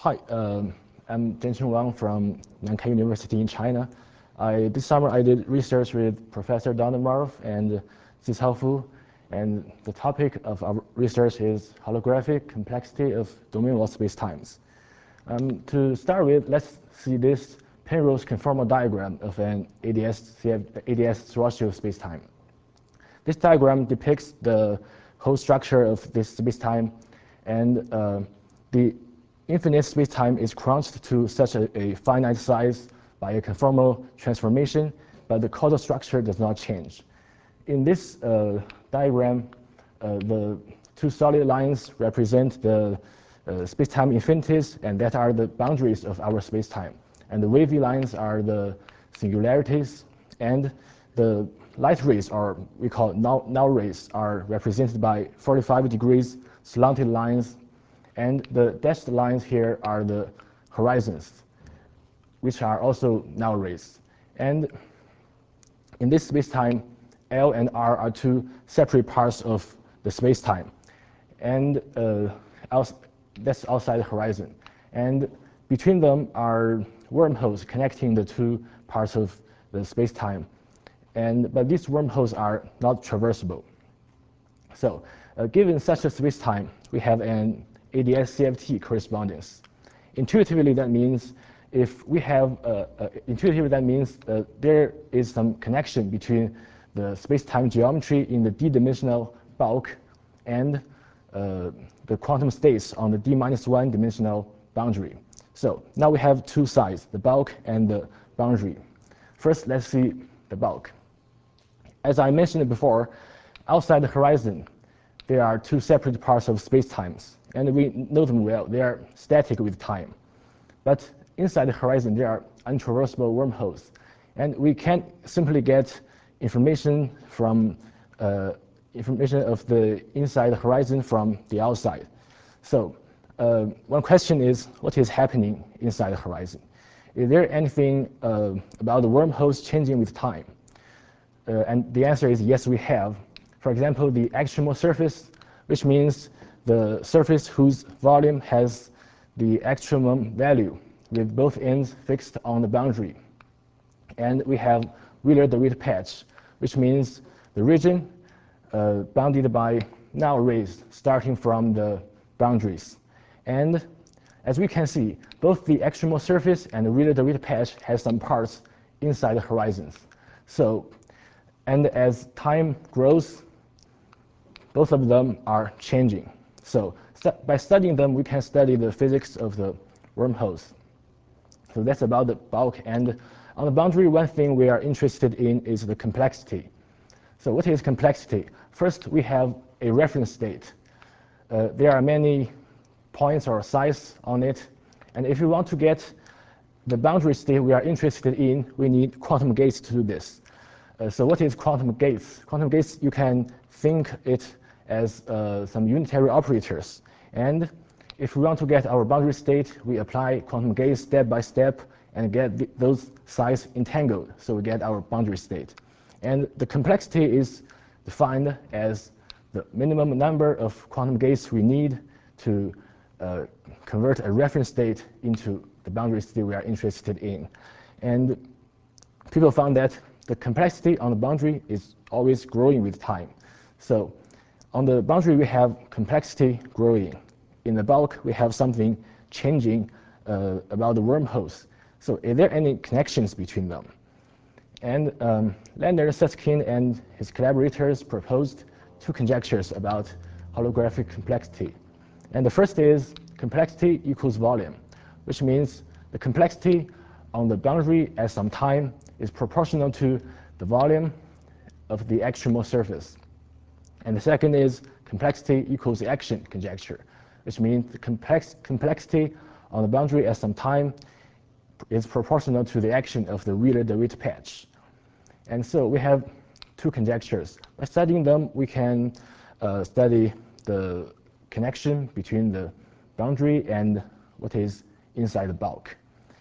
Hi, I'm Zhencheng Wang from Nankai University in China. This summer I did research with Professor Donald Marv and Zhihao Fu, and the topic of our research is holographic complexity of domain-wall spacetimes. To start with, let's see this Penrose conformal diagram of an ADS Schwarzschild spacetime. This diagram depicts the whole structure of this spacetime, and the infinite spacetime is crunched to such a finite size by a conformal transformation, but the causal structure does not change. In this diagram, the two solid lines represent the spacetime infinities, and that are the boundaries of our spacetime. And the wavy lines are the singularities, and the light rays, or we call null rays, are represented by 45 degrees slanted lines, and the dashed lines here are the horizons, which are also null rays. And in this spacetime, L and R are two separate parts of the spacetime, and that's outside the horizon. And between them are wormholes connecting the two parts of the spacetime. But these wormholes are not traversable. So given such a spacetime, we have an ADS-CFT correspondence. Intuitively, that means if we have there is some connection between the space-time geometry in the d-dimensional bulk and the quantum states on the d-1 dimensional boundary. So now we have two sides, the bulk and the boundary. First, let's see the bulk. As I mentioned before, outside the horizon, there are two separate parts of spacetimes, and we know them well. They are static with time. But inside the horizon, there are untraversable wormholes, and we can't simply get information from information of the inside the horizon from the outside. So one question is, what is happening inside the horizon? Is there anything about the wormholes changing with time? And the answer is yes, we have. For example, the extremal surface, which means the surface whose volume has the extremum value with both ends fixed on the boundary. And we have Wheeler-DeWitt patch, which means the region bounded by null rays starting from the boundaries. And as we can see, both the extremal surface and the Wheeler-DeWitt patch has some parts inside the horizons. So, and as time grows, both of them are changing. So by studying them, we can study the physics of the wormholes. So that's about the bulk. And on the boundary, one thing we are interested in is the complexity. So what is complexity? First, we have a reference state. There are many points or size on it. And if we want to get the boundary state we are interested in, we need quantum gates to do this. So what is quantum gates? Quantum gates, you can think it as some unitary operators. And if we want to get our boundary state, we apply quantum gates step by step and get those sides entangled, so we get our boundary state. And the complexity is defined as the minimum number of quantum gates we need to convert a reference state into the boundary state we are interested in. And people found that the complexity on the boundary is always growing with time. So on the boundary, we have complexity growing. In the bulk, we have something changing about the wormholes. So are there any connections between them? And Leonard Susskind and his collaborators proposed two conjectures about holographic complexity. And the first is complexity equals volume, which means the complexity on the boundary at some time is proportional to the volume of the extremal surface. And the second is complexity equals the action conjecture, which means the complexity on the boundary at some time is proportional to the action of the Wheeler-DeWitt patch. And so we have two conjectures. By studying them, we can study the connection between the boundary and what is inside the bulk.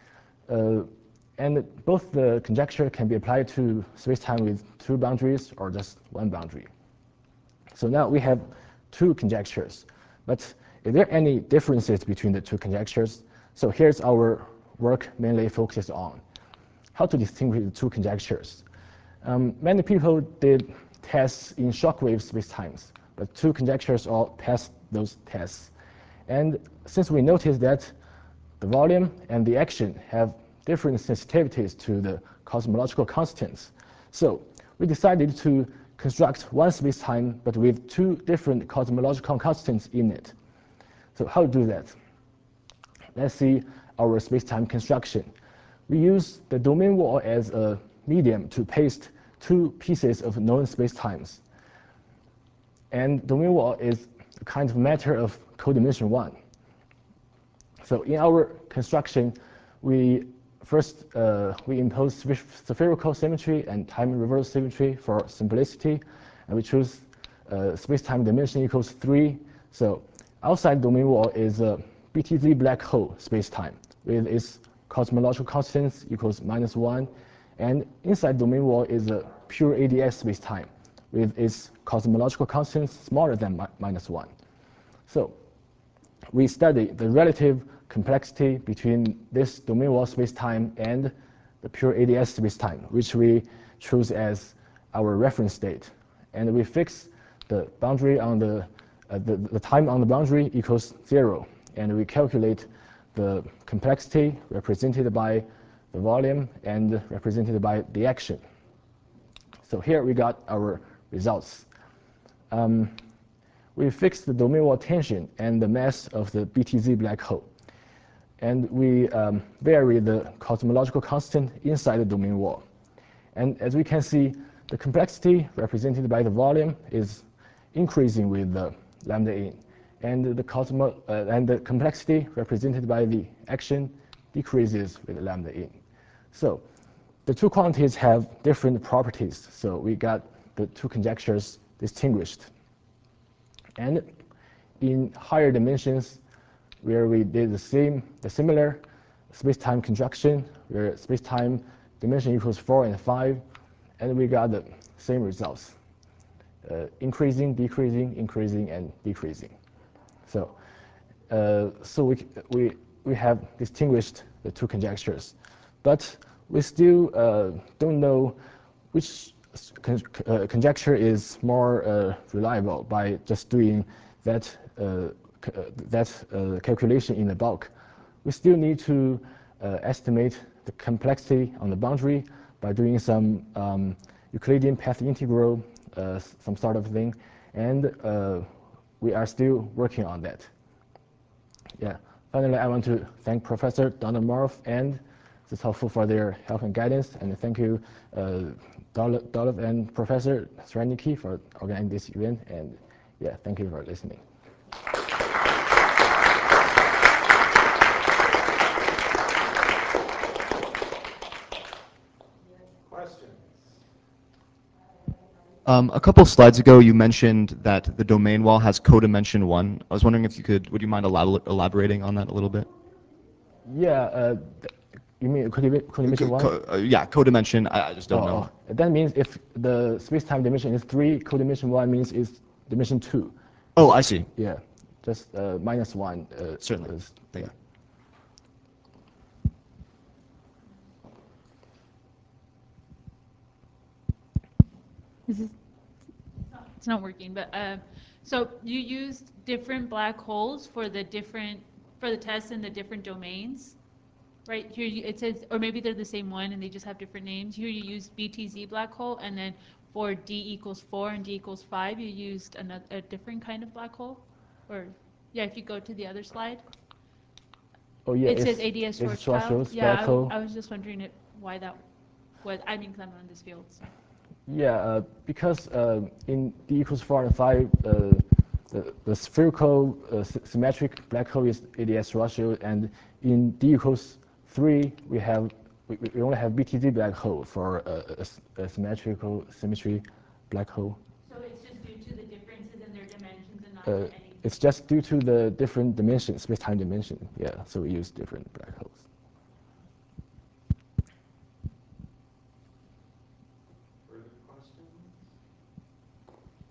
And both the conjecture can be applied to spacetime with two boundaries or just one boundary. So now we have two conjectures. But are there any differences between the two conjectures? So here's our work mainly focused on how to distinguish the two conjectures. Many people did tests in shockwave spacetimes, but two conjectures all passed those tests. And since we noticed that the volume and the action have different sensitivities to the cosmological constants, so we decided to construct one spacetime but with two different cosmological constants in it. So how to do that? Let's see our spacetime construction. We use the domain wall as a medium to paste two pieces of known spacetimes. And domain wall is a kind of matter of codimension 1. So in our construction, we first we impose spherical symmetry and time reverse symmetry for simplicity, and we choose space-time dimension equals 3. So outside domain wall is a BTZ black hole space-time with its cosmological constants equals -1, and inside domain wall is a pure ADS space-time with its cosmological constants smaller than -1. So we study the relative complexity between this domain wall space-time and the pure ADS space-time, which we choose as our reference state. And we fix the boundary on the time on the boundary equals 0. And we calculate the complexity represented by the volume and represented by the action. So here we got our results. We fixed the domain wall tension and the mass of the BTZ black hole. And we vary the cosmological constant inside the domain wall. And as we can see, the complexity represented by the volume is increasing with the lambda in. And the complexity represented by the action decreases with lambda in. So the two quantities have different properties. So we got the two conjectures distinguished. And in higher dimensions, where we did the similar space-time construction, where space-time dimension equals 4 and 5, and we got the same results: increasing, decreasing, increasing, and decreasing. So, we have distinguished the two conjectures, but we still don't know which conjecture is more reliable by just doing that calculation in the bulk. We still need to estimate the complexity on the boundary by doing some Euclidean path integral, some sort of thing, and we are still working on that. Yeah. Finally, I want to thank Professor Donald Morov and Zitao for their help and guidance, and thank you, Dolov and Professor Srednicki for organizing this event, and yeah, thank you for listening. A couple slides ago, you mentioned that the domain wall has codimension 1. I was wondering if you could, would you mind elaborating on that a little bit? Yeah, you mean codimension 1? Yeah, codimension, I just don't know. That means if the space-time dimension is 3, codimension 1 means it's dimension 2. Oh, I see. Yeah, just -1. Certainly. Thank you. It's not working, but so you used different black holes for the tests in the different domains, right? Here it says, or maybe they're the same one and they just have different names. Here you used BTZ black hole, and then for D equals 4 and D equals 5, you used a different kind of black hole, or yeah, if you go to the other slide. Oh yeah, it says ADS Schwarzschild. Yeah, I was just wondering why that was. I mean, because I'm on this field. So. Yeah, because in D equals 4 and 5, the spherical symmetric black hole is ADS Schwarzschild, and in D equals 3, we only have BTZ black hole for a symmetrical symmetry black hole. So it's just due to the differences in their dimensions and not to anything? It's just due to the different dimensions, space-time dimension. Yeah, so we use different black holes.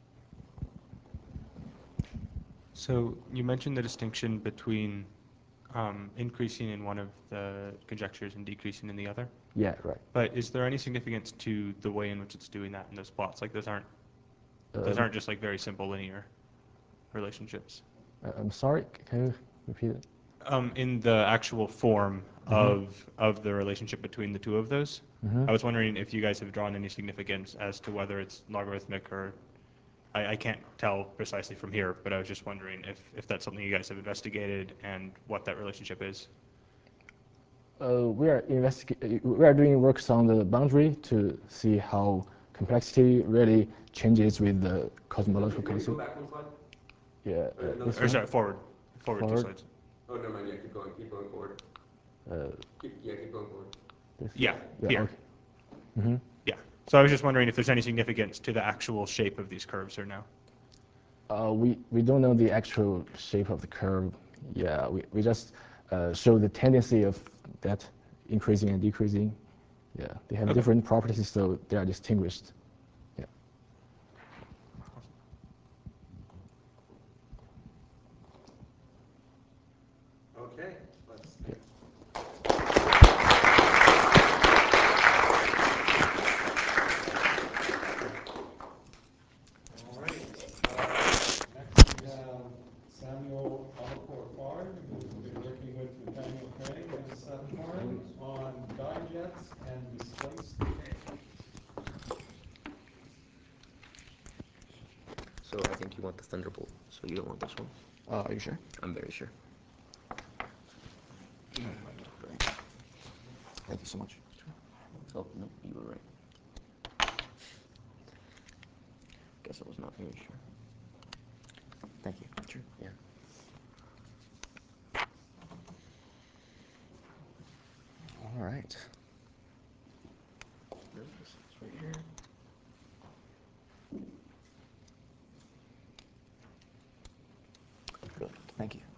So you mentioned the distinction between increasing in one of the conjectures and decreasing in the other. Yeah, right. But is there any significance to the way in which it's doing that in those plots? Like those Um, aren't just like very simple linear relationships. I'm sorry, can you repeat it? In the actual form of the relationship between the two of those, I was wondering if you guys have drawn any significance as to whether it's logarithmic or I can't tell precisely from here, but I was just wondering if that's something you guys have investigated and what that relationship is. We are doing works on the boundary to see how complexity really changes with the cosmological Can you go concept. back one slide? Yeah, this Or one. sorry, forward two Forward. slides. Oh, never mind, yeah, keep going forward. Uh, Keep going forward. this. Yeah, Yeah, here. okay. Mhm. Yeah. So I was just wondering if there's any significance to the actual shape of these curves or no. We don't know the actual shape of the curve. Yeah, we just show the tendency of that increasing and decreasing. Yeah, they have Okay. different properties, so they are distinguished. Yeah. Okay, let's. Yeah. All right. Next we have Samuel Alcor-Fard, who's been working with Nathaniel Craig and Seth Horn on dye jets and displaced decay. So I think you want the Thunderbolt, so you don't want this one. Are you sure? I'm very sure. Thank you so much. Oh, no, you were right. Guess I was not very sure. Thank you. Sure. Yeah. All right. It's right here. Brilliant. Thank you.